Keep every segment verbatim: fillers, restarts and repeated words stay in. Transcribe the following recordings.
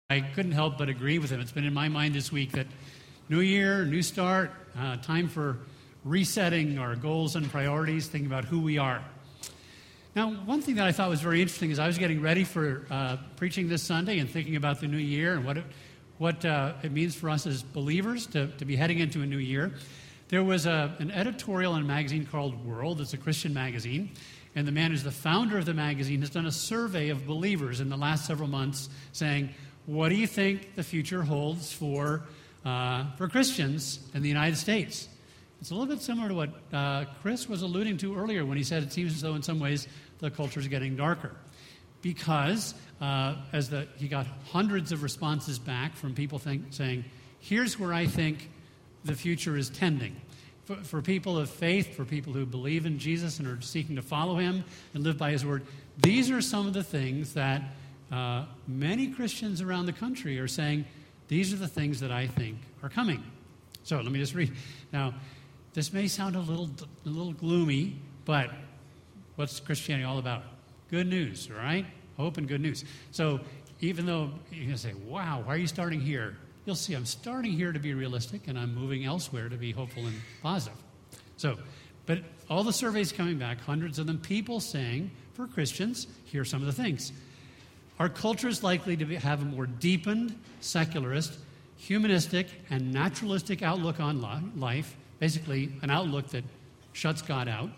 I couldn't help but agree with him. It's been in my mind this week that new year, new start, uh, time for resetting our goals and priorities, thinking about who we are. Now, one thing that I thought was very interesting is I was getting ready for uh, preaching this Sunday and thinking about the new year and what it, what uh, it means for us as believers to, to be heading into a new year. There was a, an editorial in a magazine called World. It's a Christian magazine. And the man who's the founder of the magazine has done a survey of believers in the last several months saying, what do you think the future holds for uh, for Christians in the United States? It's a little bit similar to what uh, Chris was alluding to earlier when he said it seems as though in some ways the culture is getting darker. Because uh, as the, he got hundreds of responses back from people think, saying, here's where I think the future is tending. For, for people of faith, for people who believe in Jesus and are seeking to follow him and live by his word, these are some of the things that uh, many Christians around the country are saying, these are the things that I think are coming. So let me just read. Now, this may sound a little, a little gloomy, but what's Christianity all about? Good news, all right? Hope and good news. So even though you're going to say, wow, why are you starting here? You'll see I'm starting here to be realistic, and I'm moving elsewhere to be hopeful and positive. So, but all the surveys coming back, hundreds of them, people saying, for Christians, here are some of the things. Our culture is likely to be, have a more deepened, secularist, humanistic, and naturalistic outlook on li- life, basically an outlook that shuts God out.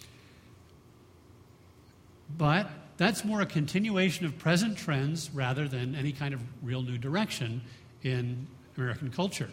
But that's more a continuation of present trends rather than any kind of real new direction in American culture.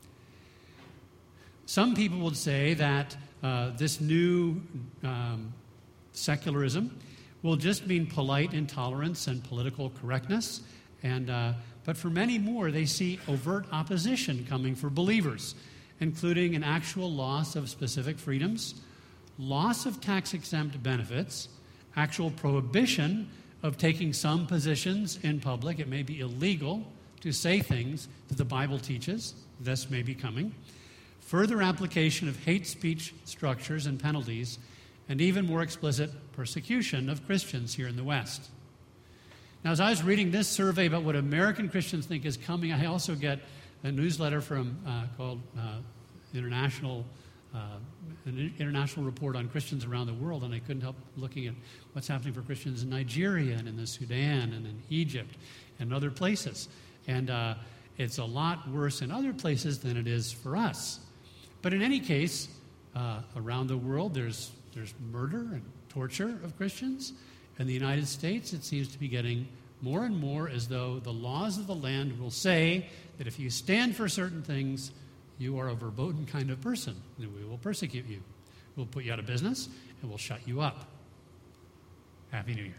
Some people would say that uh, this new um, secularism will just mean polite intolerance and political correctness, and uh, but for many more, they see overt opposition coming for believers, including an actual loss of specific freedoms, loss of tax-exempt benefits, actual prohibition of taking some positions in public. It may be illegal to say things that the Bible teaches. This may be coming. Further application of hate speech structures and penalties, and even more explicit persecution of Christians here in the West. Now, as I was reading this survey about what American Christians think is coming, I also get a newsletter from uh, called uh, International uh, an international report on Christians around the world, and I couldn't help looking at what's happening for Christians in Nigeria and in the Sudan and in Egypt and other places. And uh, it's a lot worse in other places than it is for us. But in any case, uh, around the world, there's there's murder and torture of Christians. In the United States, it seems to be getting more and more as though the laws of the land will say that if you stand for certain things, you are a verboten kind of person, and we will persecute you. We'll put you out of business, and we'll shut you up. Happy New Year.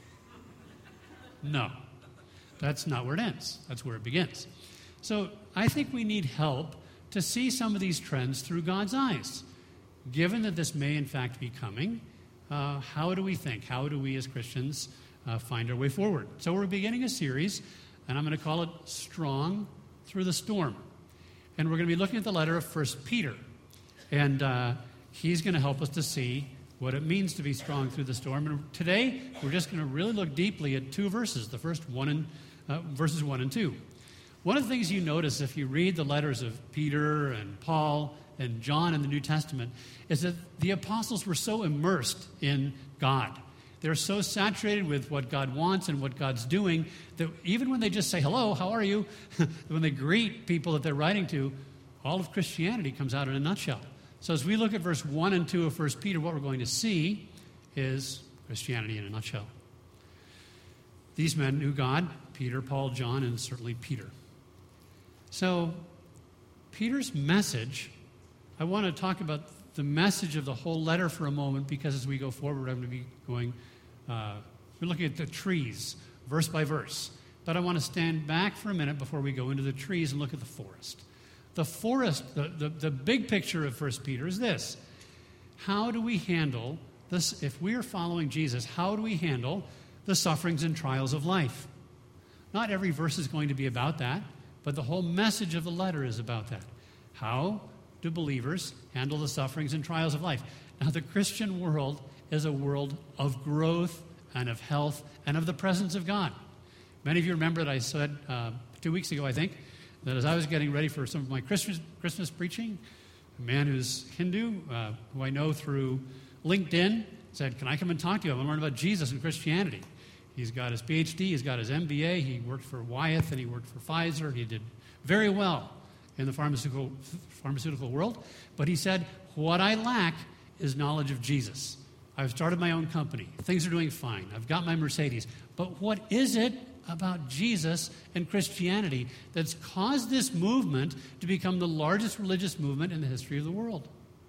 No, that's not where it ends. That's where it begins. So I think we need help to see some of these trends through God's eyes. Given that this may in fact be coming, uh, how do we think? How do we as Christians uh, find our way forward? So we're beginning a series, and I'm going to call it Strong Through the Storm. And we're going to be looking at the letter of First Peter. And uh, he's going to help us to see what it means to be strong through the storm. And today, we're just going to really look deeply at two verses, the first one and uh, verses one and two. One of the things you notice if you read the letters of Peter and Paul and John in the New Testament is that the apostles were so immersed in God. They're so saturated with what God wants and what God's doing that even when they just say, hello, how are you? When they greet people that they're writing to, all of Christianity comes out in a nutshell. So as we look at verse one and two of First Peter, what we're going to see is Christianity in a nutshell. These men knew God, Peter, Paul, John, and certainly Peter. So Peter's message, I want to talk about the message of the whole letter for a moment, because as we go forward, I'm going to be going, uh, we're looking at the trees, verse by verse. But I want to stand back for a minute before we go into the trees and look at the forest. The forest, the, the, the big picture of First Peter is this. How do we handle this? If we are following Jesus, how do we handle the sufferings and trials of life? Not every verse is going to be about that, but the whole message of the letter is about that. How do believers handle the sufferings and trials of life? Now, the Christian world is a world of growth and of health and of the presence of God. Many of you remember that I said uh, two weeks ago, I think, that as I was getting ready for some of my Christmas, Christmas preaching, a man who's Hindu, uh, who I know through LinkedIn, said, can I come and talk to you? I want to learn about Jesus and Christianity. He's got his P H D, he's got his M B A, he worked for Wyeth, and he worked for Pfizer. He did very well in the pharmaceutical, pharmaceutical world. But he said, what I lack is knowledge of Jesus. I've started my own company. Things are doing fine. I've got my Mercedes. But what is it about Jesus and Christianity that's caused this movement to become the largest religious movement in the history of the world?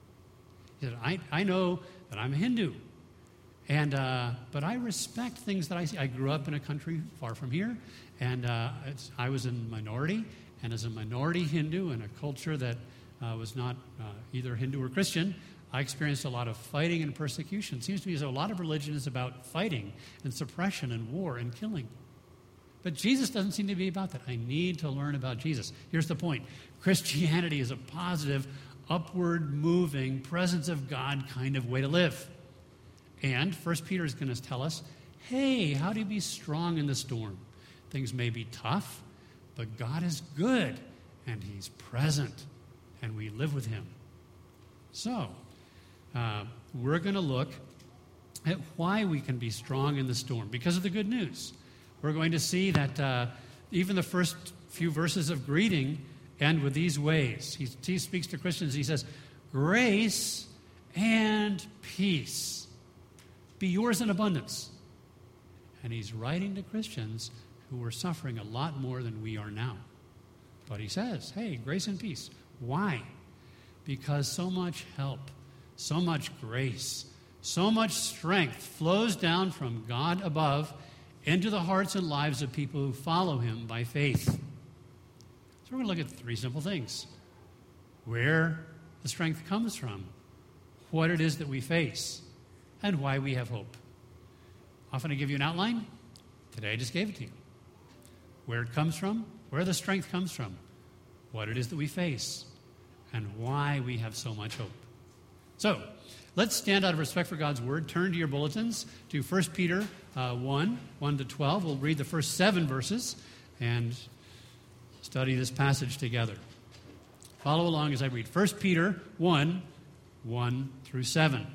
He said, I, I know that I'm a Hindu, and uh, but I respect things that I see. I grew up in a country far from here, and uh, it's, I was in minority, and as a minority Hindu in a culture that uh, was not uh, either Hindu or Christian, I experienced a lot of fighting and persecution. It seems to me as though a lot of religion is about fighting and suppression and war and killing. But Jesus doesn't seem to be about that. I need to learn about Jesus. Here's the point. Christianity is a positive, upward moving, presence of God kind of way to live. And First Peter is going to tell us, hey, how do you be strong in the storm? Things may be tough, but God is good, and he's present, and we live with him. So, uh, we're going to look at why we can be strong in the storm because of the good news. We're going to see that uh, even the first few verses of greeting end with these ways. He, he speaks to Christians. He says, grace and peace be yours in abundance. And he's writing to Christians who were suffering a lot more than we are now. But he says, hey, grace and peace. Why? Because so much help, so much grace, so much strength flows down from God above into the hearts and lives of people who follow him by faith. So we're going to look at three simple things. Where the strength comes from, what it is that we face, and why we have hope. Often I give you an outline. Today I just gave it to you. Where it comes from, where the strength comes from, what it is that we face, and why we have so much hope. So, let's stand out of respect for God's word. Turn to your bulletins to First Peter uh, one, one to twelve. We'll read the first seven verses and study this passage together. Follow along as I read. First Peter one, one through seven.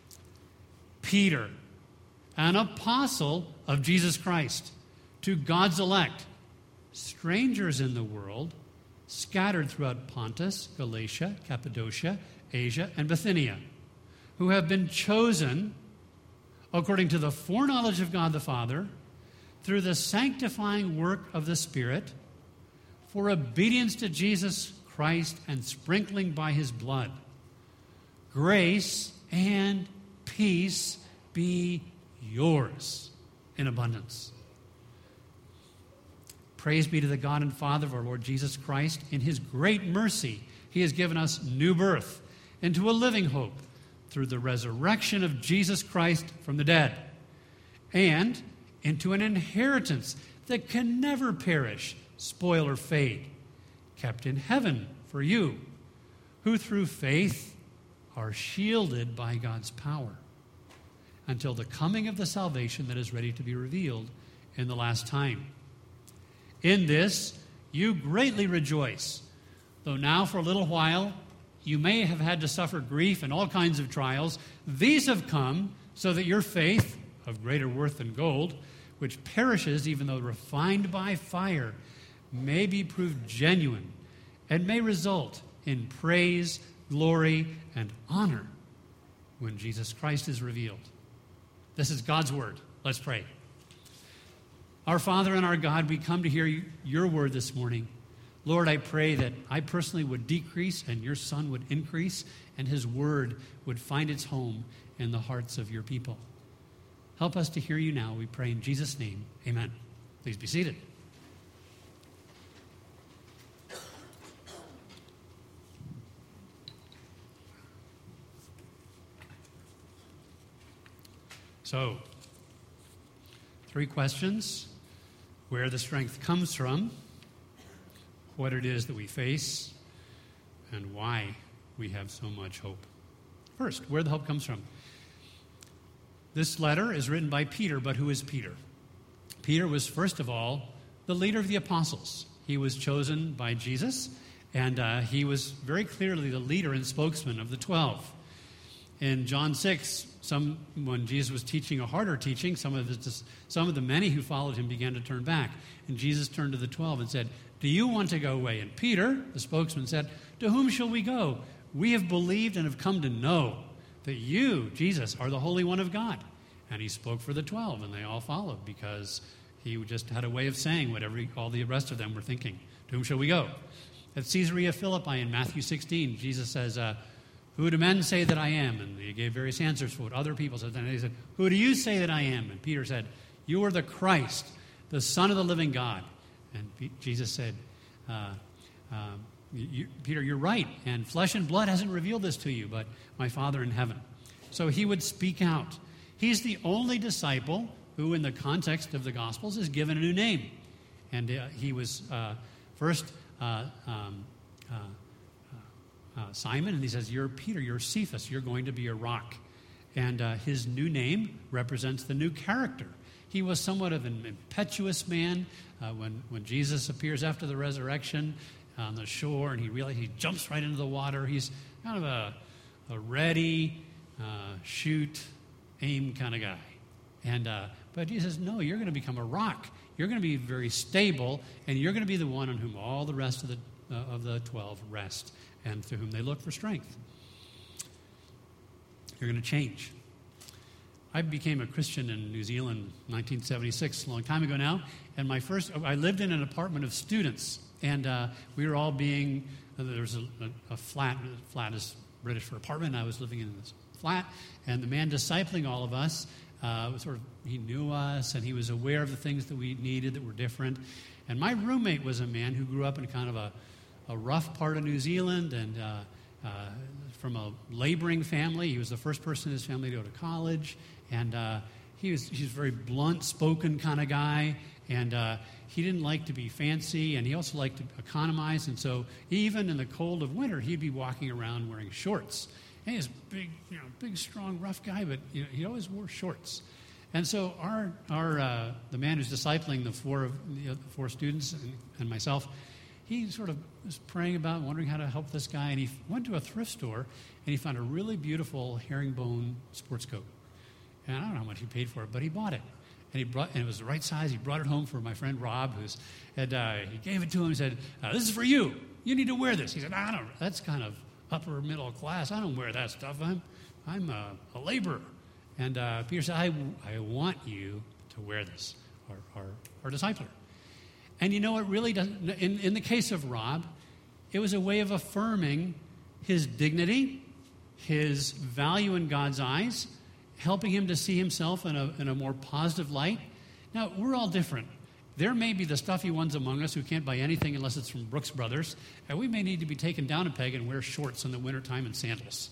Peter, an apostle of Jesus Christ, to God's elect, strangers in the world, scattered throughout Pontus, Galatia, Cappadocia, Asia, and Bithynia, who have been chosen according to the foreknowledge of God the Father, through the sanctifying work of the Spirit, for obedience to Jesus Christ and sprinkling by his blood. Grace and peace be yours in abundance. Praise be to the God and Father of our Lord Jesus Christ. In his great mercy, he has given us new birth into a living hope through the resurrection of Jesus Christ from the dead, and into an inheritance that can never perish, spoil, or fade, kept in heaven for you, who through faith are shielded by God's power, until the coming of the salvation that is ready to be revealed in the last time. In this you greatly rejoice, though now for a little while you may have had to suffer grief and all kinds of trials. These have come so that your faith, of greater worth than gold, which perishes even though refined by fire, may be proved genuine and may result in praise, glory, and honor when Jesus Christ is revealed. This is God's word. Let's pray. Our Father and our God, we come to hear your word this morning. Lord, I pray that I personally would decrease and your Son would increase, and his word would find its home in the hearts of your people. Help us to hear you now, we pray in Jesus' name. Amen. Please be seated. So, three questions. Where the strength comes from, what it is that we face, and why we have so much hope. First, where the hope comes from. This letter is written by Peter, but who is Peter? Peter was, first of all, the leader of the apostles. He was chosen by Jesus, and uh, he was very clearly the leader and spokesman of the twelve. In John six, some, when Jesus was teaching a harder teaching, some of, his, some of the many who followed him began to turn back. And Jesus turned to the twelve and said, "Do you want to go away?" And Peter, the spokesman, said, "To whom shall we go? We have believed and have come to know that you, Jesus, are the Holy One of God." And he spoke for the twelve, and they all followed because he just had a way of saying what every, all the rest of them were thinking. To whom shall we go? At Caesarea Philippi in Matthew sixteen, Jesus says, uh, "Who do men say that I am?" And he gave various answers for what other people said. And he said, "Who do you say that I am?" And Peter said, "You are the Christ, the Son of the living God." And P- Jesus said, uh, uh, you, Peter, you're right, and flesh and blood hasn't revealed this to you, but my Father in heaven. So he would speak out. He's the only disciple who, in the context of the Gospels, is given a new name. And uh, he was uh, first uh, um, uh, uh, Simon, and he says, "You're Peter, you're Cephas, you're going to be a rock." And uh, his new name represents the new character. He was somewhat of an impetuous man. Uh, when, when Jesus appears after the resurrection on the shore, and he really he jumps right into the water. He's kind of a, a ready, uh, shoot, aim kind of guy. And uh, but Jesus says, "No, you're going to become a rock. You're going to be very stable, and you're going to be the one on whom all the rest of the uh, of the twelve rest, and to whom they look for strength. You're going to change." I became a Christian in New Zealand in nineteen seventy-six, a long time ago now. And my first, I lived in an apartment of students, and uh, we were all being, uh, there was a, a, a flat, flat is British for apartment. I was living in this flat, and the man discipling all of us, uh, was sort of, he knew us, and he was aware of the things that we needed that were different. And my roommate was a man who grew up in kind of a, a rough part of New Zealand, and uh, uh, from a laboring family. He was the first person in his family to go to college, and uh, he was he's a very blunt-spoken kind of guy, and uh, he didn't like to be fancy, and he also liked to economize, and so even in the cold of winter, he'd be walking around wearing shorts. And he's a big, you know, big, strong, rough guy, but you know, he always wore shorts. And so our our uh, the man who's discipling the four of the four students and, and myself, he sort of was praying about, wondering how to help this guy, and he went to a thrift store, and he found a really beautiful herringbone sports coat. And I don't know how much he paid for it, but he bought it. And he brought, and it was the right size. He brought it home for my friend Rob, who's, and uh, he gave it to him and said, uh, "This is for you. You need to wear this." He said, "I don't. That's kind of upper middle class. I don't wear that stuff. I'm, I'm a, a laborer." And uh, Peter said, I, I want you to wear this, our, our, our discipler. And you know, it really doesn't, in, in the case of Rob, it was a way of affirming his dignity, his value in God's eyes, helping him to see himself in a, in a more positive light. Now, we're all different. There may be the stuffy ones among us who can't buy anything unless it's from Brooks Brothers, and we may need to be taken down a peg and wear shorts in the wintertime and sandals.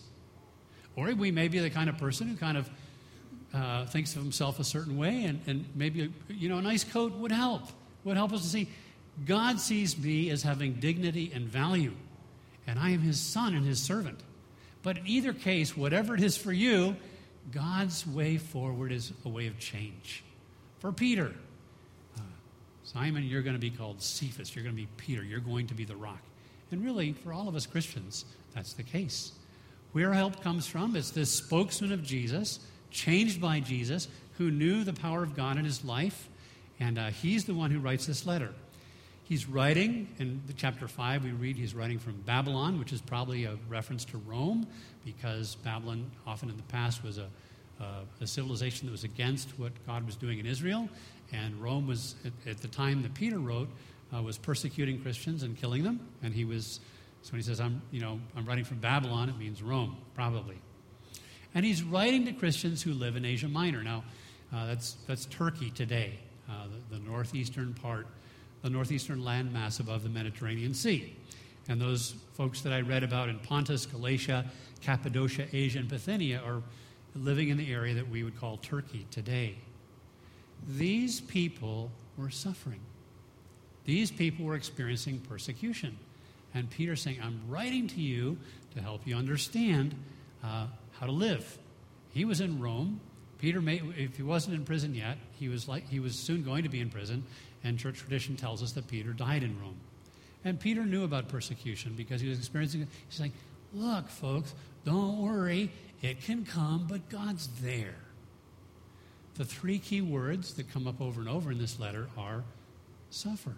Or we may be the kind of person who kind of uh, thinks of himself a certain way, and, and maybe, you know, a nice coat would help, would help us to see God sees me as having dignity and value, and I am his son and his servant. But in either case, whatever it is for you, God's way forward is a way of change. For Peter, uh, Simon, you're going to be called Cephas. You're going to be Peter. You're going to be the rock. And really, for all of us Christians, that's the case. Where help comes from is this spokesman of Jesus, changed by Jesus, who knew the power of God in his life, and uh, he's the one who writes this letter. He's writing, in chapter five, we read he's writing from Babylon, which is probably a reference to Rome, because Babylon often in the past was a, uh, a civilization that was against what God was doing in Israel, and Rome was, at, at the time that Peter wrote, uh, was persecuting Christians and killing them, and he was, so when he says, I'm, you know, I'm writing from Babylon, it means Rome, probably. And he's writing to Christians who live in Asia Minor. Now, uh, that's, that's Turkey today, uh, the, the northeastern part, the northeastern landmass above the Mediterranean Sea. And those folks that I read about in Pontus, Galatia, Cappadocia, Asia, and Bithynia are living in the area that we would call Turkey today. These people were suffering. These people were experiencing persecution. And Peter's saying, I'm writing to you to help you understand uh, how to live. He was in Rome. Peter, may, if he wasn't in prison yet, he was like he was soon going to be in prison. And church tradition tells us that Peter died in Rome. And Peter knew about persecution because he was experiencing it. He's like, look, folks, don't worry. It can come, but God's there. The three key words that come up over and over in this letter are suffer,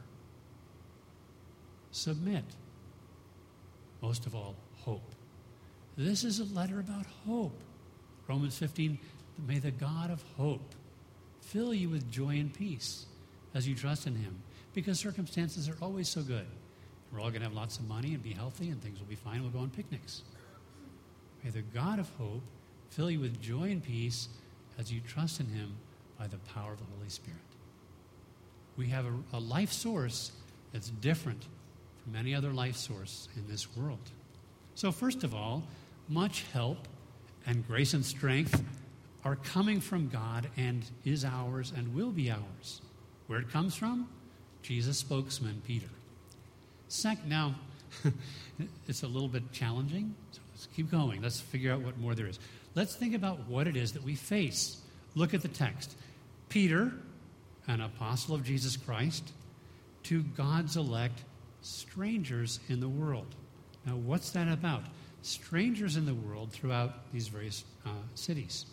submit, most of all, hope. This is a letter about hope. Romans fifteen, may the God of hope fill you with joy and peace as you trust in him, because circumstances are always so good. We're all going to have lots of money and be healthy, and things will be fine. We'll go on picnics. May the God of hope fill you with joy and peace as you trust in him by the power of the Holy Spirit. We have a, a life source that's different from any other life source in this world. So first of all, much help and grace and strength are coming from God and is ours and will be ours. Where it comes from? Jesus' spokesman, Peter. Second, now, it's a little bit challenging, so let's keep going. Let's figure out what more there is. Let's think about what it is that we face. Look at the text. Peter, an apostle of Jesus Christ, to God's elect strangers in the world. Now, what's that about? Strangers in the world throughout these various uh, cities.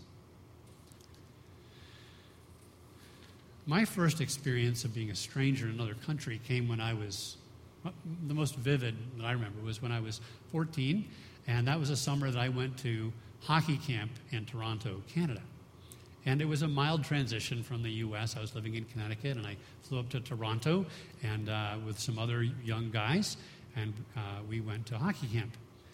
My first experience of being a stranger in another country came when I was, the most vivid that I remember was when I was fourteen, and that was a summer that I went to hockey camp in Toronto, Canada. And it was a mild transition from the U S I was living in Connecticut, and I flew up to Toronto and uh, with some other young guys, and uh, we went to hockey camp.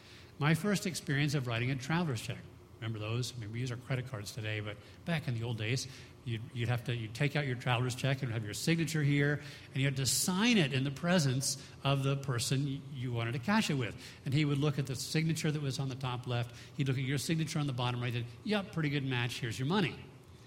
My first experience of writing a traveler's check. Remember those? I mean, we use our credit cards today, but back in the old days, you'd, you'd have to you'd take out your traveler's check and have your signature here, and you had to sign it in the presence of the person you wanted to cash it with. And he would look at the signature that was on the top left. He'd look at your signature on the bottom right. And, yep, pretty good match. Here's your money.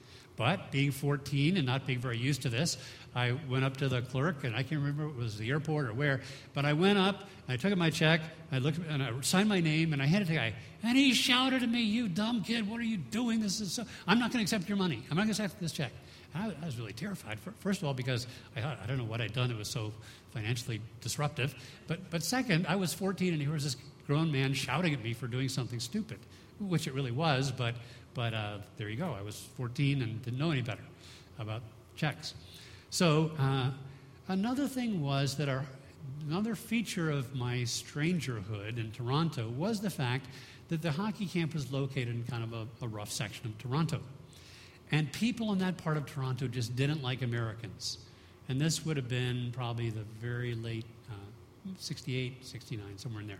But being fourteen and not being very used to this, I went up to the clerk, and I can't remember if it was the airport or where, but I went up, and I took out my check, I looked, and I signed my name, and I handed it to the guy, and he shouted at me, "You dumb kid, what are you doing? This is so, I'm not going to accept your money. I'm not going to accept this check." And I, I was really terrified, first of all, because I thought, I don't know what I'd done that was so financially disruptive, but, but second, I was fourteen, and here was this grown man shouting at me for doing something stupid, which it really was, but But uh, there you go. I was fourteen and didn't know any better about checks. So uh, another thing was that our another feature of my strangerhood in Toronto was the fact that the hockey camp was located in kind of a, a rough section of Toronto. And people in that part of Toronto just didn't like Americans. And this would have been probably the very late uh, sixty-eight, sixty-nine, somewhere in there.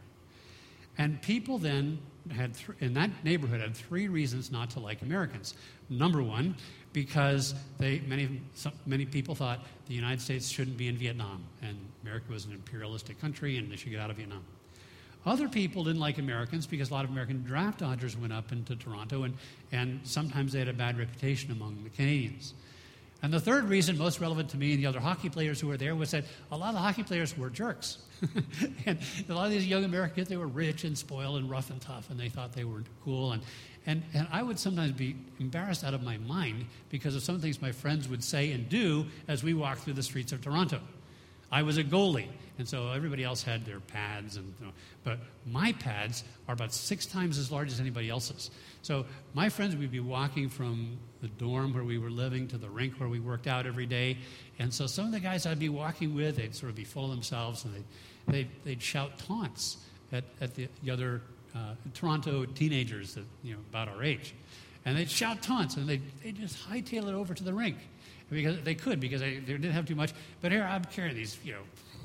And people then had, th- in that neighborhood, had three reasons not to like Americans. Number one, because they many some, many people thought the United States shouldn't be in Vietnam, and America was an imperialistic country, and they should get out of Vietnam. Other people didn't like Americans because a lot of American draft dodgers went up into Toronto, and, and sometimes they had a bad reputation among the Canadians. And the third reason, most relevant to me and the other hockey players who were there, was that a lot of the hockey players were jerks. And a lot of these young Americans, they were rich and spoiled and rough and tough, and they thought they were cool. And, and, and I would sometimes be embarrassed out of my mind because of some things my friends would say and do as we walked through the streets of Toronto. I was a goalie, and so everybody else had their pads, and you know, but my pads are about six times as large as anybody else's. So my friends would be walking from the dorm where we were living to the rink where we worked out every day, and so some of the guys I'd be walking with, they'd sort of be full of themselves, and they'd, they'd, they'd shout taunts at, at the, the other uh, Toronto teenagers that, you know, about our age. And they'd shout taunts, and they'd, they'd just hightail it over to the rink. Because they could, because they, they didn't have too much. But here I'm carrying these, you know,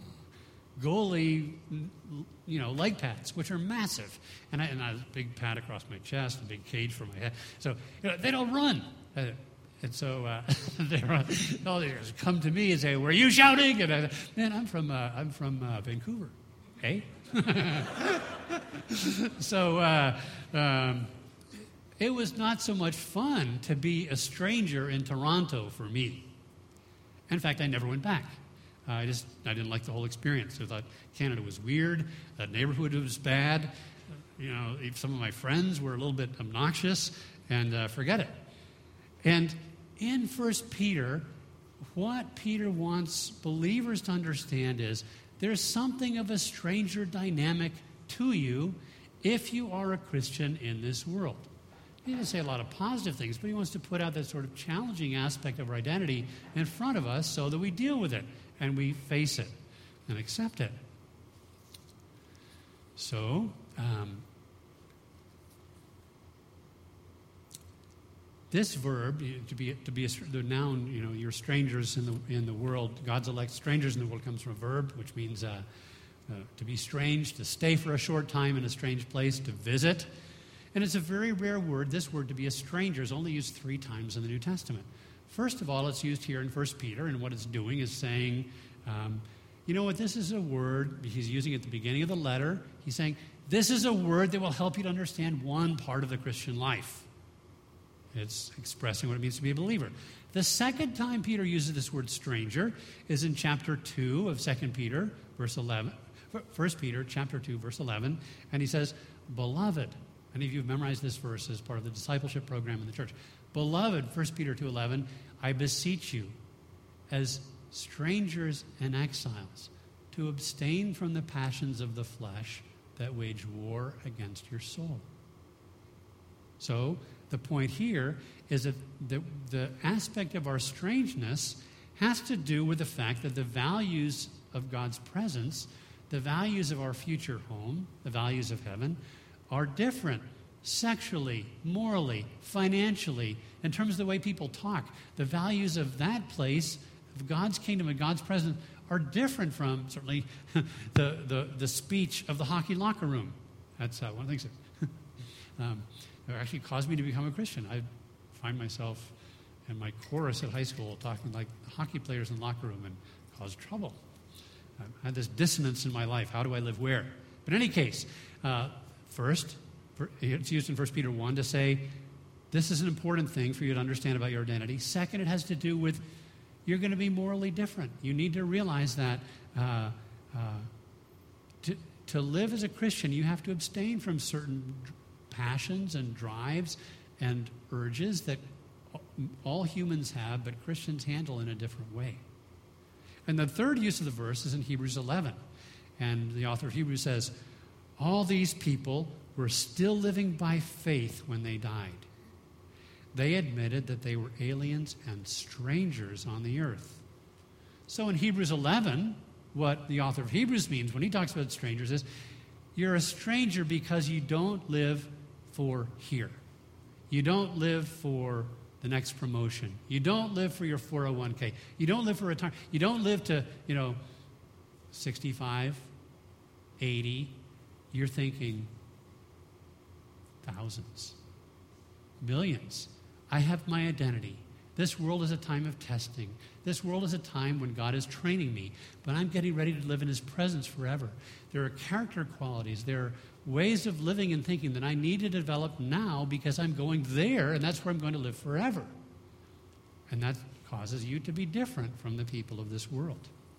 goalie, you know, leg pads, which are massive. And I, and I have a big pad across my chest, a big cage for my head. So, you know, they don't run. Uh, and so uh, they run. All they just come to me and say, "Were you shouting?" And I, man, I'm from uh, I'm from uh, Vancouver, hey. so. Uh, um, It was not so much fun to be a stranger in Toronto for me. In fact, I never went back. Uh, I just I didn't like the whole experience. I thought Canada was weird. That neighborhood was bad. You know, some of my friends were a little bit obnoxious, and uh, forget it. And in First Peter, what Peter wants believers to understand is there's something of a stranger dynamic to you if you are a Christian in this world. He doesn't say a lot of positive things, but he wants to put out that sort of challenging aspect of our identity in front of us so that we deal with it and we face it and accept it. So, um, this verb, to be to be a, the noun, you know, you're strangers in the in the world. God's elect, strangers in the world, comes from a verb, which means uh, uh, to be strange, to stay for a short time in a strange place, to visit. And it's a very rare word. This word, to be a stranger, is only used three times in the New Testament. First of all, it's used here in First Peter, and what it's doing is saying, um, you know what, this is a word, he's using it at the beginning of the letter. He's saying, this is a word that will help you to understand one part of the Christian life. It's expressing what it means to be a believer. The second time Peter uses this word stranger is in chapter two of Second Peter, verse eleven. First Peter, chapter two, verse eleven. And he says, beloved. Many of you have memorized this verse as part of the discipleship program in the church. Beloved, First Peter two eleven, I beseech you, as strangers and exiles, to abstain from the passions of the flesh that wage war against your soul. So, the point here is that the, the aspect of our strangeness has to do with the fact that the values of God's presence, the values of our future home, the values of heaven, are different sexually, morally, financially, in terms of the way people talk. The values of that place, of God's kingdom and God's presence, are different from, certainly, the, the, the speech of the hockey locker room. That's uh, one of the things that um, actually caused me to become a Christian. I find myself in my chorus at high school talking like hockey players in the locker room and caused trouble. I had this dissonance in my life. How do I live where? But in any case, uh, first, it's used in First Peter one to say, this is an important thing for you to understand about your identity. Second, it has to do with you're going to be morally different. You need to realize that uh, uh, to, to live as a Christian, you have to abstain from certain passions and drives and urges that all humans have, but Christians handle in a different way. And the third use of the verse is in Hebrews eleven. And the author of Hebrews says, all these people were still living by faith when they died. They admitted that they were aliens and strangers on the earth. So in Hebrews eleven, what the author of Hebrews means when he talks about strangers is, you're a stranger because you don't live for here. You don't live for the next promotion. You don't live for your four oh one k. You don't live for retirement. You don't live to, you know, sixty-five, eighty. You're thinking thousands, millions. I have my identity. This world is a time of testing. This world is a time when God is training me, but I'm getting ready to live in his presence forever. There are character qualities. There are ways of living and thinking that I need to develop now because I'm going there, and that's where I'm going to live forever. And that causes you to be different from the people of this world.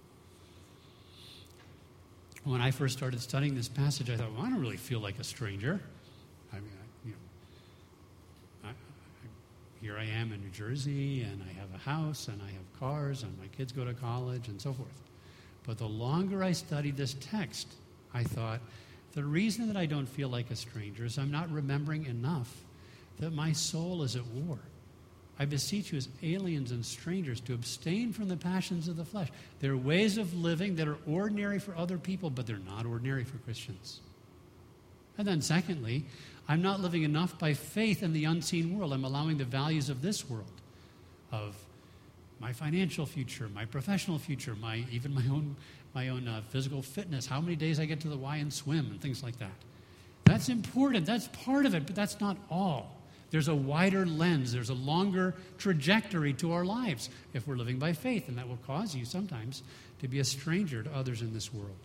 When I first started studying this passage, I thought, well, I don't really feel like a stranger. I mean, I, you know, I, I, here I am in New Jersey, and I have a house, and I have cars, and my kids go to college, and so forth. But the longer I studied this text, I thought, the reason that I don't feel like a stranger is I'm not remembering enough that my soul is at war. I beseech you as aliens and strangers to abstain from the passions of the flesh. There are ways of living that are ordinary for other people, but they're not ordinary for Christians. And then secondly, I'm not living enough by faith in the unseen world. I'm allowing the values of this world, of my financial future, my professional future, my even my own my own uh, physical fitness, how many days I get to the Y and swim, and things like that. That's important. That's part of it, but that's not all. There's a wider lens. There's a longer trajectory to our lives if we're living by faith, and that will cause you sometimes to be a stranger to others in this world.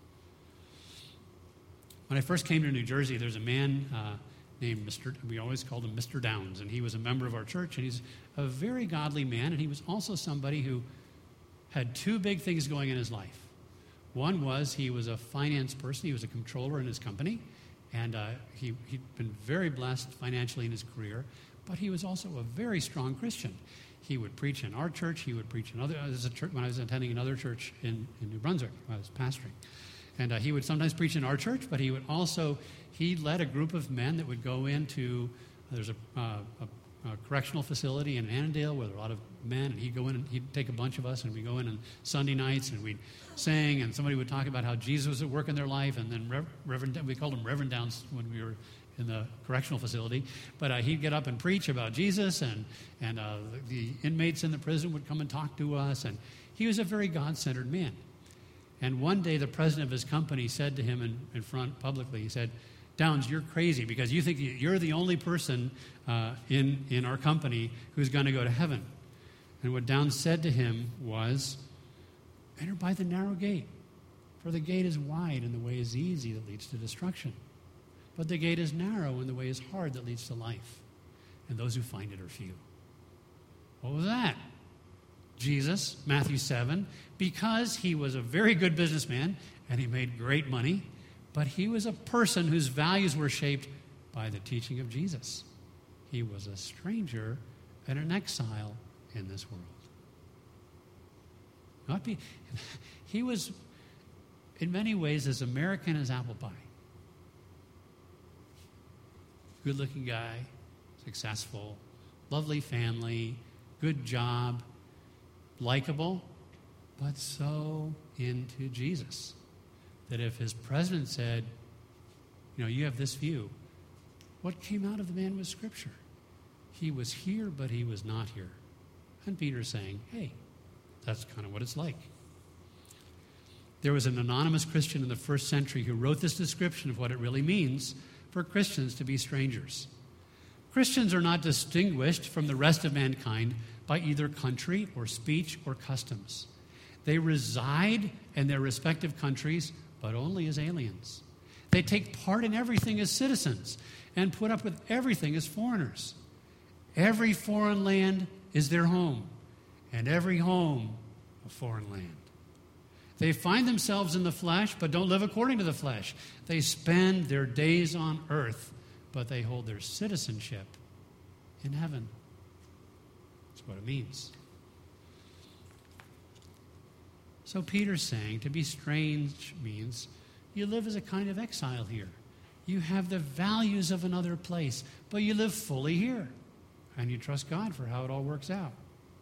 When I first came to New Jersey, there's a man uh, named Mister We always called him Mister Downs, and he was a member of our church, and he's a very godly man, and he was also somebody who had two big things going in his life. One was he was a finance person. He was a controller in his company, and uh, he, he'd been very blessed financially in his career, but he was also a very strong Christian. He would preach in our church. He would preach in other, as a church, when I was attending another church in, in New Brunswick, I was pastoring. And uh, he would sometimes preach in our church, but he would also, he led a group of men that would go into, there's a, uh, a, a correctional facility in Annandale where there are a lot of men, and he'd go in and he'd take a bunch of us, and we'd go in on Sunday nights, and we'd sing, and somebody would talk about how Jesus was at work in their life, and then Rev, Reverend, we called him Reverend Downs when we were in the correctional facility, but uh, he'd get up and preach about Jesus, and, and uh, the, the inmates in the prison would come and talk to us, and he was a very God-centered man. And one day the president of his company said to him in, in front publicly, he said, Downs, you're crazy because you think you're the only person uh, in, in our company who's going to go to heaven. And what Downs said to him was, enter by the narrow gate, for the gate is wide and the way is easy that leads to destruction. But the gate is narrow and the way is hard that leads to life. And those who find it are few. What was that? Jesus, Matthew seven, because he was a very good businessman and he made great money, but he was a person whose values were shaped by the teaching of Jesus. He was a stranger and an exile in this world. Not be, he was, in many ways, as American as apple pie. Good-looking guy, successful, lovely family, good job, likable, but so into Jesus that if his president said, you know, you have this view, what came out of the man was Scripture. He was here, but he was not here. And Peter's saying, hey, that's kind of what it's like. There was an anonymous Christian in the first century who wrote this description of what it really means for Christians to be strangers. Christians are not distinguished from the rest of mankind by either country or speech or customs. They reside in their respective countries, but only as aliens. They take part in everything as citizens and put up with everything as foreigners. Every foreign land is their home, and every home a foreign land. They find themselves in the flesh, but don't live according to the flesh. They spend their days on earth, but they hold their citizenship in heaven. That's what it means. So Peter's saying to be strange means you live as a kind of exile here. You have the values of another place, but you live fully here. And you trust God for how it all works out.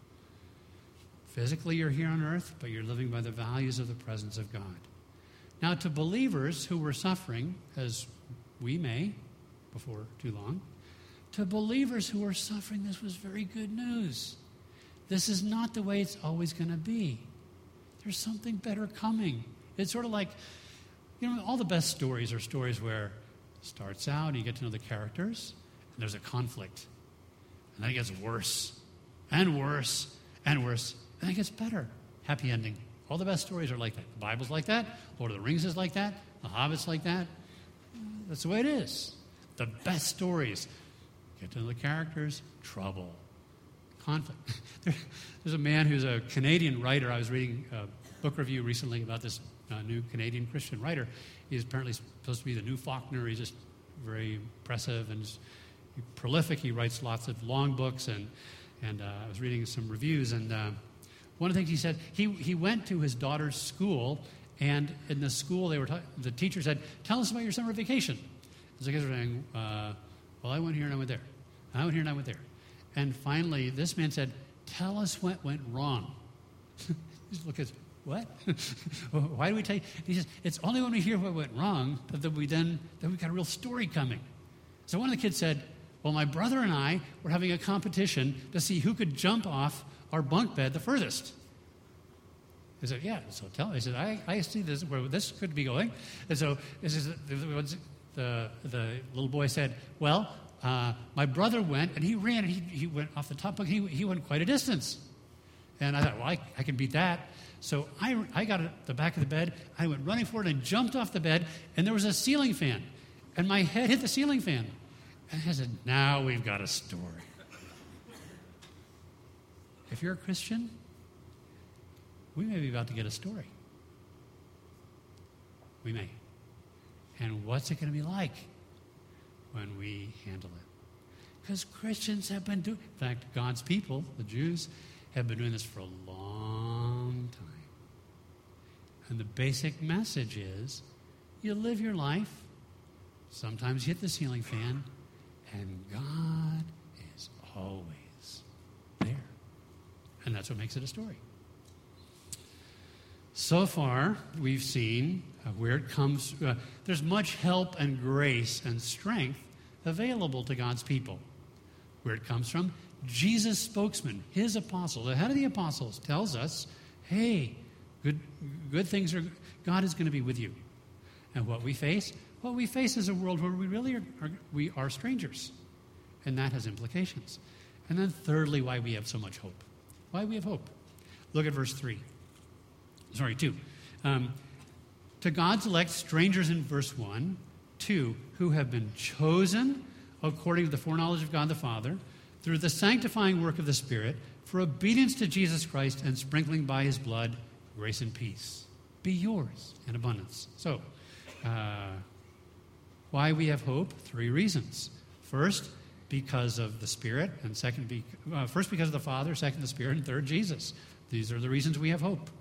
Physically, you're here on earth, but you're living by the values of the presence of God. Now, to believers who were suffering, as we may before too long, to believers who were suffering, this was very good news. This is not the way it's always going to be. There's something better coming. It's sort of like, you know, all the best stories are stories where it starts out and you get to know the characters, and there's a conflict. And then it gets worse and worse and worse. And then it gets better. Happy ending. All the best stories are like that. The Bible's like that. Lord of the Rings is like that. The Hobbit's like that. That's the way it is. The best stories. Get to know the characters. Trouble. Conflict. there, there's a man who's a Canadian writer. I was reading a book review recently about this uh, new Canadian Christian writer. He's apparently supposed to be the new Faulkner. He's just very impressive and prolific. He writes lots of long books, and and uh, I was reading some reviews, and uh, one of the things he said, he he went to his daughter's school, and in the school they were ta- the teacher said, "Tell us about your summer vacation." And so the kids were saying, uh, "Well, I went here and I went there. I went here and I went there," and finally this man said, "Tell us what went wrong." Just look at what? Why do we tell you? He says, "It's only when we hear what went wrong that we then that we got a real story coming." So one of the kids said, well, my brother and I were having a competition to see who could jump off our bunk bed the furthest. I said, yeah, so tell me. I said, I, I see this where this could be going. And so this is, the, the, the little boy said, well, uh, my brother went, and he ran, and he, he went off the top bunk. He, he went quite a distance. And I thought, well, I, I can beat that. So I, I got at the back of the bed. I went running forward and jumped off the bed, and there was a ceiling fan. And my head hit the ceiling fan. And I said, now we've got a story. If you're a Christian, we may be about to get a story. We may. And what's it going to be like when we handle it? Because Christians have been doing, in fact, God's people, the Jews, have been doing this for a long time. And the basic message is, you live your life, sometimes you hit the ceiling fan, and God is always there. And that's what makes it a story. So far, we've seen uh, where it comes. Uh, there's much help and grace and strength available to God's people. Where it comes from, Jesus' spokesman, his apostle, the head of the apostles, tells us, hey, good, good things are, God is going to be with you. And what we face? What we face is a world where we really are, are, we are strangers. And that has implications. And then thirdly, why we have so much hope. Why we have hope. Look at verse three. Sorry, two. Um, to God's elect, strangers in verse one. Two, who have been chosen according to the foreknowledge of God the Father, through the sanctifying work of the Spirit, for obedience to Jesus Christ and sprinkling by his blood, grace and peace be yours in abundance. So, uh, why we have hope? Three reasons. First, because of the Spirit, and second, be, uh, first because of the Father, second the Spirit, and third, Jesus. These are the reasons we have hope.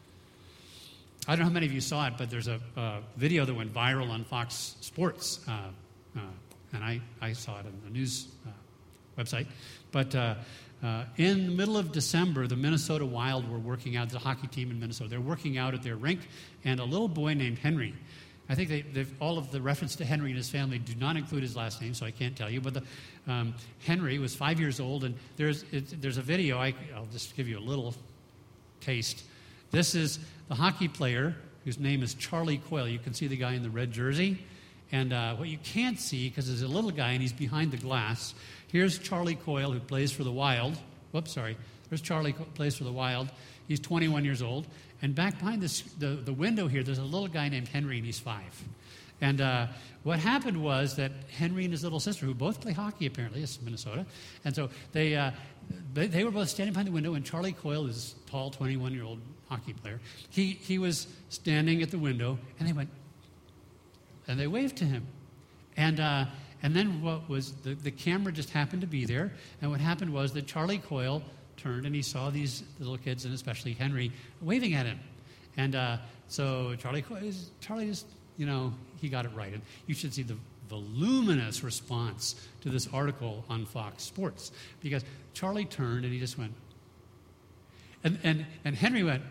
I don't know how many of you saw it, but there's a, a video that went viral on Fox Sports, uh, uh, and I, I saw it on the news uh, website. But uh, uh, in the middle of December, the Minnesota Wild were working out, the hockey team in Minnesota. They're working out at their rink, and a little boy named Henry, I think they, they've, all of the reference to Henry and his family do not include his last name, so I can't tell you. But the, um, Henry was five years old, and there's it, there's a video. I, I'll just give you a little taste. This is the hockey player whose name is Charlie Coyle. You can see the guy in the red jersey. And uh, what you can't see, because there's a little guy and he's behind the glass, here's Charlie Coyle, who plays for the Wild. Whoops, sorry. There's Charlie who plays for the Wild. He's twenty-one years old. And back behind this, the, the window here, there's a little guy named Henry, and he's five. And uh, what happened was that Henry and his little sister, who both play hockey apparently, it's Minnesota, and so they, uh, they they were both standing behind the window, and Charlie Coyle is a tall twenty-one-year-old hockey player. He he was standing at the window, and they went, and they waved to him. And uh, and then what was, the, the camera just happened to be there, and what happened was that Charlie Coyle turned and he saw these little kids, and especially Henry, waving at him. And uh, so Charlie Charlie just, you know, he got it right. And you should see the voluminous response to this article on Fox Sports, because Charlie turned and he just went, and and, and Henry went,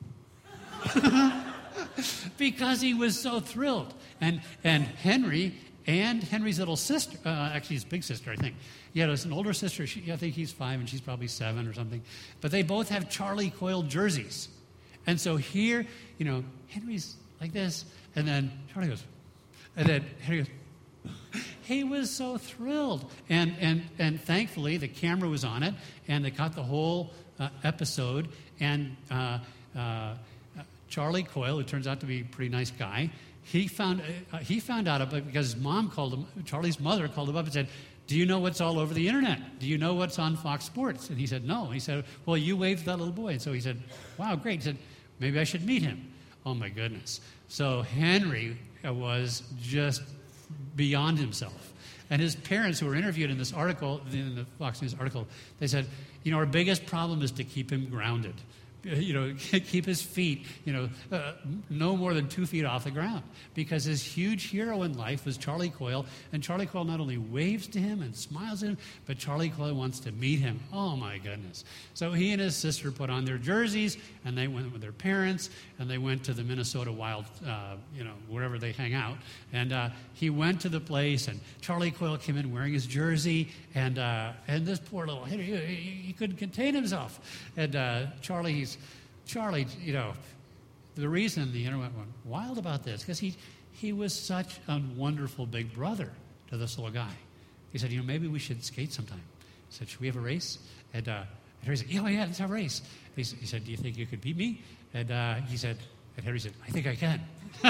because he was so thrilled. And and Henry and Henry's little sister, uh, actually his big sister, I think. Yeah, there's an older sister. She, I think he's five and she's probably seven or something. But they both have Charlie Coyle jerseys. And so here, you know, Henry's like this, and then Charlie goes, and then Henry goes, he was so thrilled. And and and thankfully the camera was on it, and they caught the whole uh, episode. And uh, uh, Charlie Coyle, who turns out to be a pretty nice guy, he found uh, he found out about it because his mom called him, Charlie's mother called him up and said, do you know what's all over the internet? Do you know what's on Fox Sports? And he said, no. And he said, well, you waved that little boy. And so he said, wow, great. He said, maybe I should meet him. Oh, my goodness. So Henry was just beyond himself. And his parents, who were interviewed in this article, in the Fox News article, they said, you know, our biggest problem is to keep him grounded. You know, keep his feet, you know, uh, no more than two feet off the ground. Because his huge hero in life was Charlie Coyle. And Charlie Coyle not only waves to him and smiles at him, but Charlie Coyle wants to meet him. Oh, my goodness. So he and his sister put on their jerseys, and they went with their parents, and they went to the Minnesota Wild, uh, you know, wherever they hang out. And uh, he went to the place, and Charlie Coyle came in wearing his jersey, and uh, and this poor little hitter, he, he, he couldn't contain himself. And uh, Charlie, he's Charlie, you know, the reason the internet went wild about this, because he, he was such a wonderful big brother to this little guy. He said, you know, maybe we should skate sometime. He said, should we have a race? And, uh, and Harry said, yeah, yeah, let's have a race. He, he said, do you think you could beat me? And uh, he said, and Harry said, I think I can.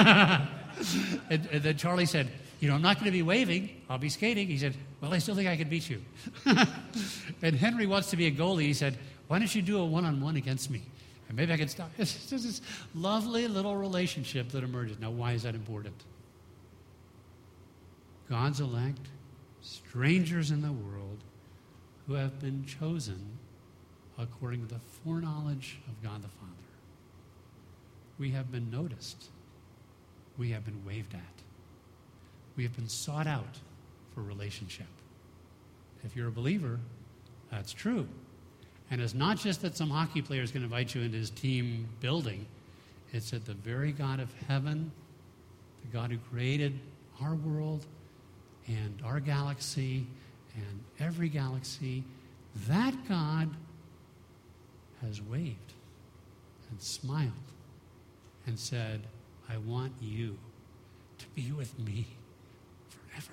and, and then Charlie said, you know, I'm not going to be waving. I'll be skating. He said, well, I still think I can beat you. And Henry wants to be a goalie. He said, why don't you do a one-on-one against me? And maybe I can stop. It's just this lovely little relationship that emerges. Now, why is that important? God's elect, strangers in the world who have been chosen according to the foreknowledge of God the Father. We have been noticed. We have been waved at. We have been sought out for relationship. If you're a believer, that's true. And it's not just that some hockey player is going to invite you into his team building. It's that the very God of heaven, the God who created our world and our galaxy and every galaxy, that God has waved and smiled and said, I want you to be with me forever.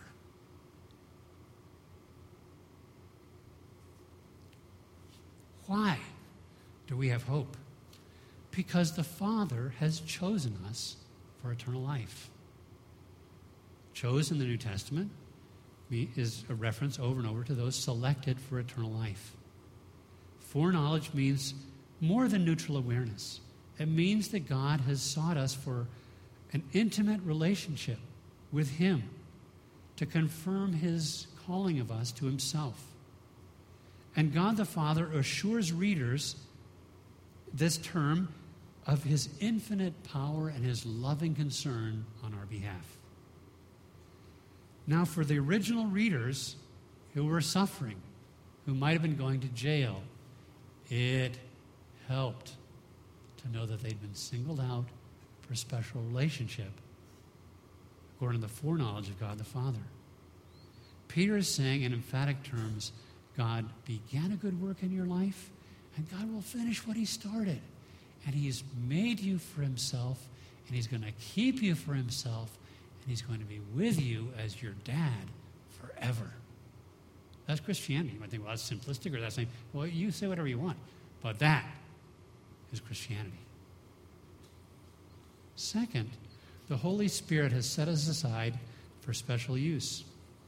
Why do we have hope? Because the Father has chosen us for eternal life. Chosen in the New Testament is a reference over and over to those selected for eternal life. Foreknowledge means more than neutral awareness. It means that God has sought us for an intimate relationship with Him to confirm His calling of us to Himself. And God the Father assures readers this term of His infinite power and His loving concern on our behalf. Now, for the original readers who were suffering, who might have been going to jail, it helped to know that they'd been singled out for a special relationship according to the foreknowledge of God the Father. Peter is saying in emphatic terms, God began a good work in your life, and God will finish what He started. And He's made you for Himself, and He's going to keep you for Himself, and He's going to be with you as your dad forever. That's Christianity. You might think, well, that's simplistic, or that's saying, well, you say whatever you want. But that is Christianity. Second, the Holy Spirit has set us aside for special use.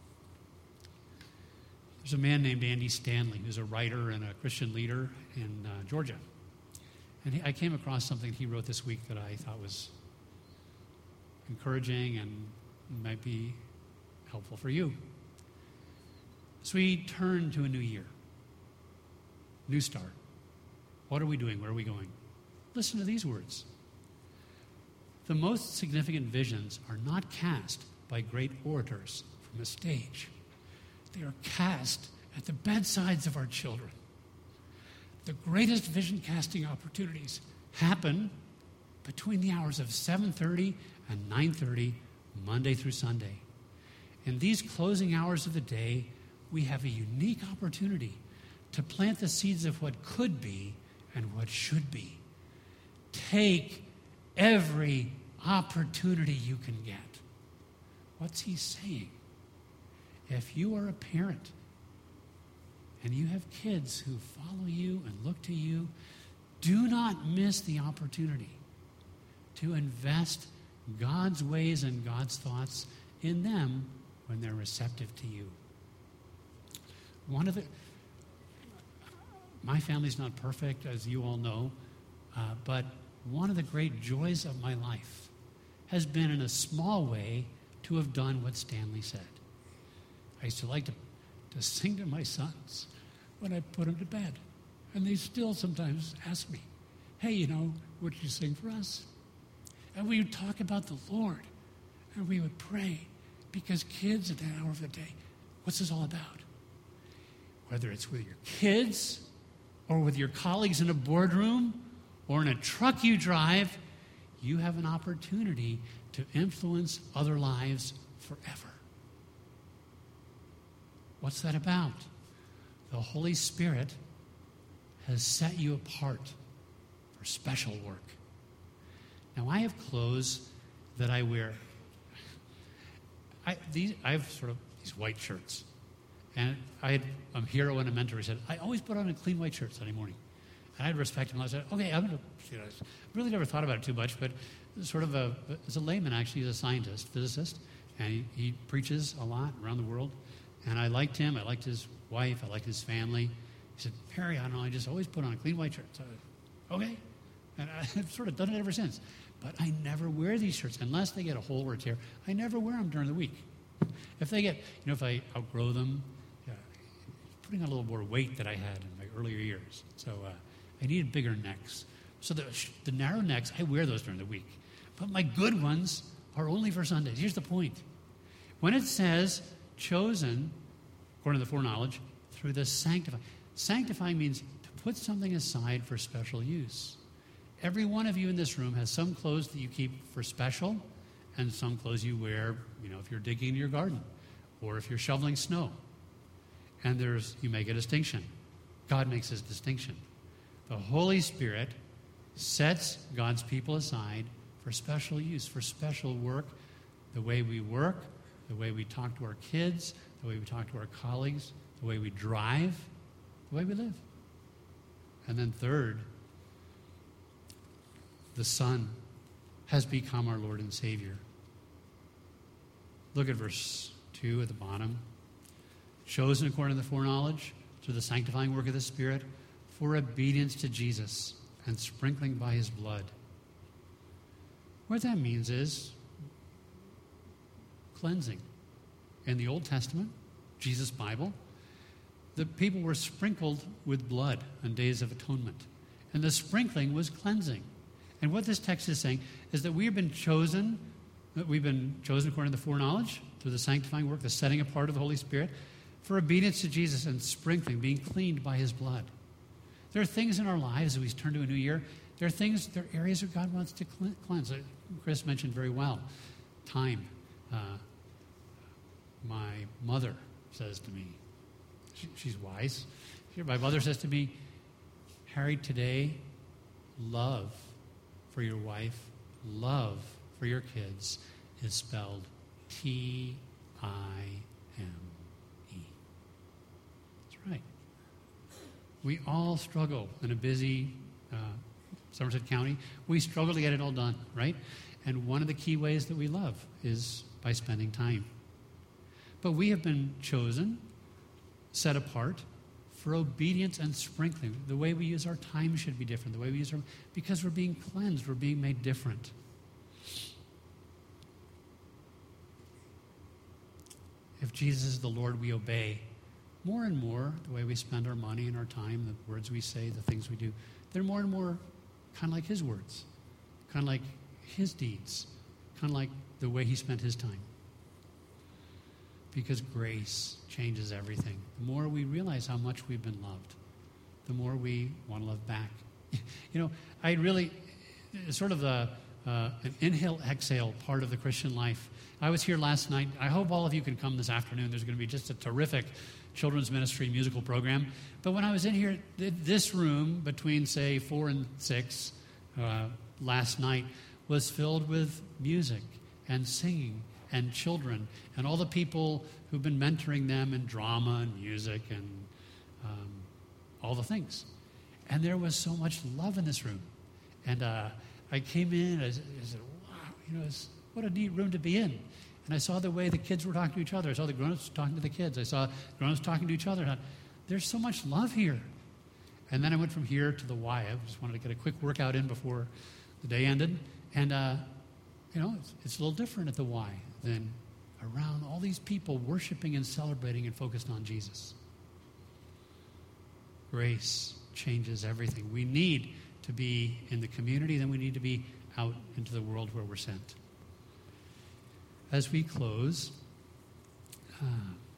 There's a man named Andy Stanley who's a writer and a Christian leader in uh, Georgia. And he, I came across something he wrote this week that I thought was encouraging and might be helpful for you. So we turn to a new year. New start. What are we doing? Where are we going? Listen to these words. The most significant visions are not cast by great orators from a stage. They are cast at the bedsides of our children. The greatest vision casting opportunities happen between the hours of seven thirty and nine thirty, Monday through Sunday. In these closing hours of the day, we have a unique opportunity to plant the seeds of what could be and what should be. Take every opportunity you can get. What's he saying? If you are a parent and you have kids who follow you and look to you, do not miss the opportunity to invest God's ways and God's thoughts in them when they're receptive to you. One of the, my family's not perfect, as you all know, uh, but one of the great joys of my life has been, in a small way, to have done what Stanley said. I used to like to, to sing to my sons when I put them to bed. And they still sometimes ask me, hey, you know, would you sing for us? And we would talk about the Lord. And we would pray. Because kids at that hour of the day, what's this all about? Whether it's with your kids or with your colleagues in a boardroom or in a truck you drive, you have an opportunity to influence other lives forever. What's that about? The Holy Spirit has set you apart for special work. Now, I have clothes that I wear. I, these, I have sort of these white shirts. And I had a hero and a mentor who said, I always put on a clean white shirt Sunday morning. And I'd respect him. I said, okay, I'm going to, you know, really never thought about it too much, but sort of a, as a layman, actually, he's a scientist, physicist, and he, he preaches a lot around the world. And I liked him. I liked his wife. I liked his family. He said, Harry, I don't know, I just always put on a clean white shirt. So I said, okay. And I've sort of done it ever since. But I never wear these shirts unless they get a hole or a tear. I never wear them during the week. If they get, you know, if I outgrow them, yeah, putting on a little more weight that I had in my earlier years. So uh, I needed bigger necks. So the, the narrow necks, I wear those during the week. But my good ones are only for Sundays. Here's the point. When it says chosen, according to the foreknowledge, through the sanctifying. Sanctifying means to put something aside for special use. Every one of you in this room has some clothes that you keep for special and some clothes you wear, you know, if you're digging in your garden or if you're shoveling snow. And there's, you make a distinction. God makes this distinction. The Holy Spirit sets God's people aside for special use, for special work, the way we work, the way we talk to our kids, the way we talk to our colleagues, the way we drive, the way we live. And then third, the Son has become our Lord and Savior. Look at verse two at the bottom. Chosen according to the foreknowledge, through the sanctifying work of the Spirit, for obedience to Jesus and sprinkling by his blood. What that means is cleansing. In the Old Testament, Jesus' Bible, the people were sprinkled with blood on days of atonement. And the sprinkling was cleansing. And what this text is saying is that we have been chosen, that we've been chosen according to the foreknowledge, through the sanctifying work, the setting apart of the Holy Spirit, for obedience to Jesus and sprinkling, being cleaned by his blood. There are things in our lives as we turn to a new year, there are things, there are areas that God wants to cleanse. Chris mentioned very well, time. Uh, my mother says to me, she, she's wise. My mother says to me, Harry, today, love for your wife, love for your kids is spelled T I M E. That's right. We all struggle in a busy uh, Somerset County. We struggle to get it all done, right? And one of the key ways that we love is by spending time. But we have been chosen, set apart, for obedience and sprinkling. The way we use our time should be different. The way we use our... Because we're being cleansed. We're being made different. If Jesus is the Lord, we obey. More and more, the way we spend our money and our time, the words we say, the things we do, they're more and more kind of like his words, kind of like his deeds, kind of like the way he spent his time. Because grace changes everything. The more we realize how much we've been loved, the more we want to love back. You know, I really, sort of the, uh, an inhale, exhale part of the Christian life. I was here last night. I hope all of you can come this afternoon. There's going to be just a terrific children's ministry musical program. But when I was in here, this room between, say, four and six uh, last night was filled with music and singing and children, and all the people who've been mentoring them in drama and music and um, all the things. And there was so much love in this room. And uh, I came in, I, I said, wow, you know, it's, what a neat room to be in. And I saw the way the kids were talking to each other. I saw the grown-ups talking to the kids. I saw grown-ups talking to each other. Thought, there's so much love here. And then I went from here to the Y. I just wanted to get a quick workout in before the day ended. And, uh, you know, it's, it's a little different at the Y than around all these people worshiping and celebrating and focused on Jesus. Grace changes everything. We need to be in the community, then we need to be out into the world where we're sent. As we close, uh,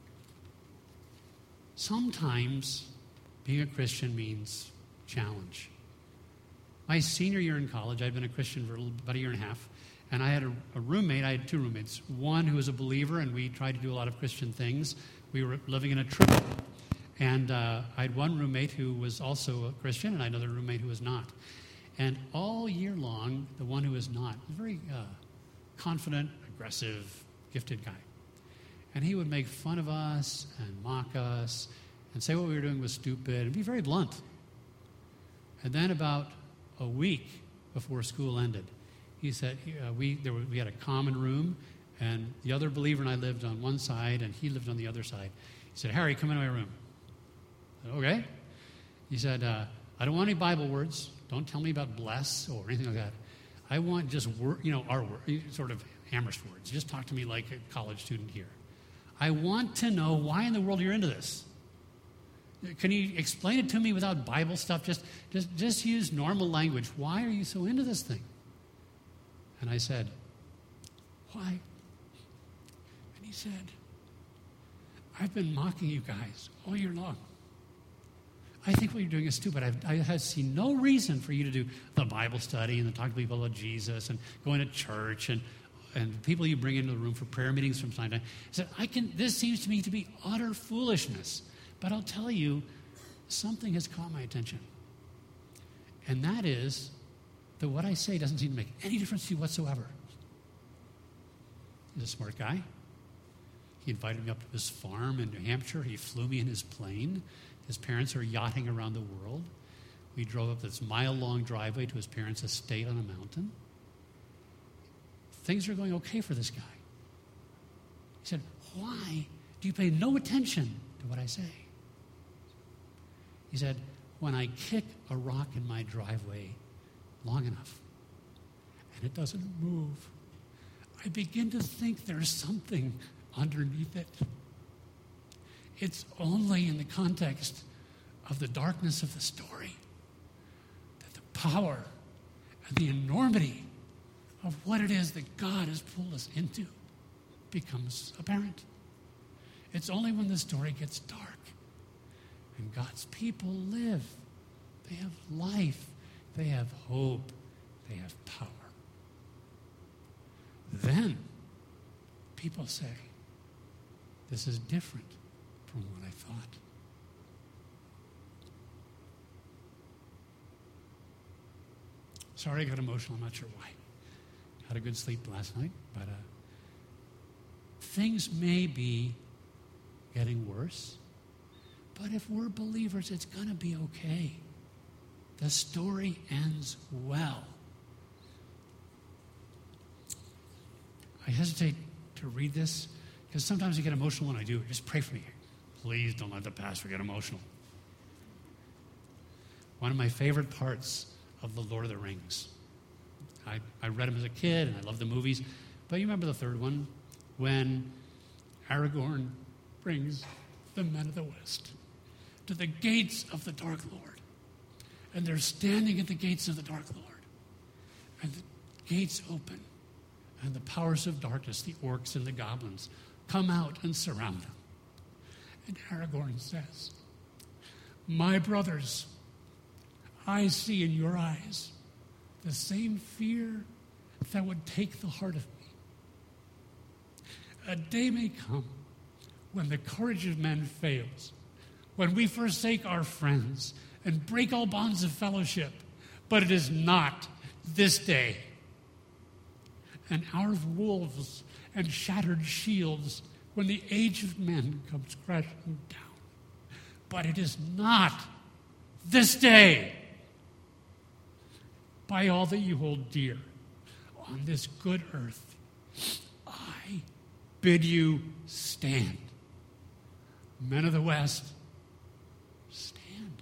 sometimes being a Christian means challenge. My senior year in college, I'd been a Christian for about a year and a half, and I had a, a roommate. I had two roommates. One who was a believer, and we tried to do a lot of Christian things. We were living in a triple. And uh, I had one roommate who was also a Christian, and I had another roommate who was not. And all year long, the one who was not, was a very uh, confident, aggressive, gifted guy. And he would make fun of us and mock us and say what we were doing was stupid and be very blunt. And then about a week before school ended, he said, uh, we, there were, we had a common room, and the other believer and I lived on one side, and he lived on the other side. He said, Harry, come into my room. I said, okay. He said, uh, I don't want any Bible words. Don't tell me about bless or anything like that. I want just, word, you know, our word, sort of Amherst words. Just talk to me like a college student here. I want to know why in the world you're into this. Can you explain it to me without Bible stuff? Just, just, just use normal language. Why are you so into this thing? And I said, why? And he said, I've been mocking you guys all year long. I think what you're doing is stupid. I've, I have seen no reason for you to do the Bible study and to talk to people about Jesus and going to church and, and people you bring into the room for prayer meetings from time to time. I said, I can, this seems to me to be utter foolishness. But I'll tell you, something has caught my attention. And that is that what I say doesn't seem to make any difference to you whatsoever. He's a smart guy. He invited me up to his farm in New Hampshire. He flew me in his plane. His parents are yachting around the world. We drove up this mile-long driveway to his parents' estate on a mountain. Things are going okay for this guy. He said, why do you pay no attention to what I say? He said, when I kick a rock in my driveway long enough and it doesn't move, I begin to think there's something underneath it. It's only in the context of the darkness of the story that the power and the enormity of what it is that God has pulled us into becomes apparent. It's only when the story gets dark and God's people live. They have life. They have hope. They have power. Then people say, this is different from what I thought. Sorry I got emotional. I'm not sure why. Had a good sleep last night, but uh, things may be getting worse. But if we're believers, it's going to be okay. The story ends well. I hesitate to read this because sometimes I get emotional when I do it. Just pray for me. Please don't let the pastor get emotional. One of my favorite parts of The Lord of the Rings. I, I read them as a kid, and I love the movies. But you remember the third one? When Aragorn brings the men of the West to the gates of the Dark Lord. And they're standing at the gates of the Dark Lord. And the gates open. And the powers of darkness, the orcs and the goblins, come out and surround them. And Aragorn says, my brothers, I see in your eyes the same fear that would take the heart of me. A day may come when the courage of men fails, when we forsake our friends and break all bonds of fellowship, but it is not this day. An hour of wolves and shattered shields when the age of men comes crashing down. But it is not this day. By all that you hold dear on this good earth, I bid you stand. Men of the West, stand.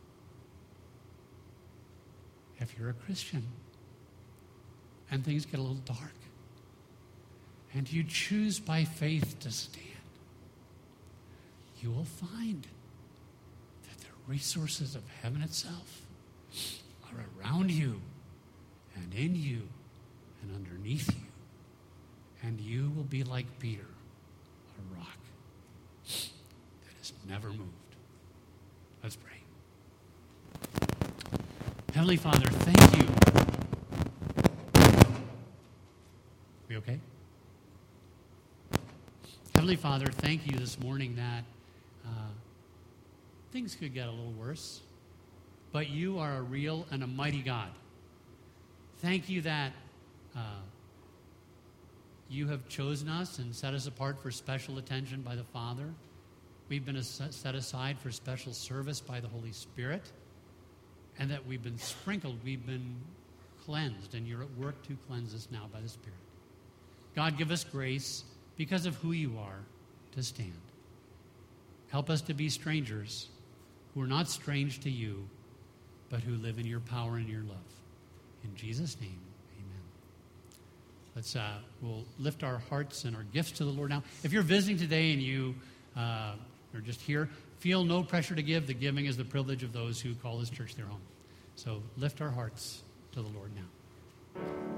If you're a Christian and things get a little dark and you choose by faith to stand, you will find that the resources of heaven itself are around you and in you and underneath you. And you will be like Peter, a rock that has never moved. Let's pray. Heavenly Father, thank you. We okay? Heavenly Father, thank you this morning that uh, things could get a little worse, but you are a real and a mighty God. Thank you that uh, you have chosen us and set us apart for special attention by the Father. We've been set aside for special service by the Holy Spirit, and that we've been sprinkled, we've been cleansed, and you're at work to cleanse us now by the Spirit. God, give us grace because of who you are to stand. Help us to be strangers who are not strange to you, but who live in your power and your love. In Jesus' name, amen. let's uh, we'll lift our hearts and our gifts to the Lord now. If you're visiting today and you uh, are just here, feel no pressure to give. The giving is the privilege of those who call this church their home. So lift our hearts to the Lord now.